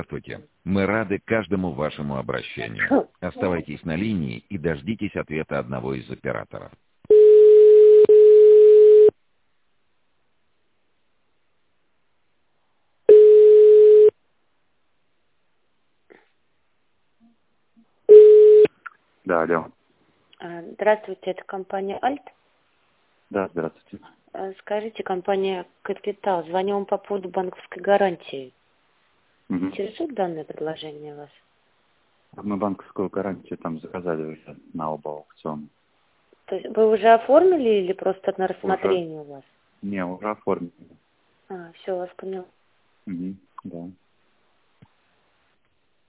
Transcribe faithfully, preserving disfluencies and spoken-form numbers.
Здравствуйте. Мы рады каждому вашему обращению. Оставайтесь на линии и дождитесь ответа одного из операторов. Да, алло. А, Здравствуйте, это компания Альт. Да, здравствуйте. А, Скажите, компания Капитал, звоню вам по поводу банковской гарантии. Угу. Интересует данное предложение вас? Мы банковскую гарантию там заказали уже на оба аукциона. То есть вы уже оформили или просто на рассмотрение Уже. у вас? Не, уже оформили. А, все, вас поняла. Угу. Да.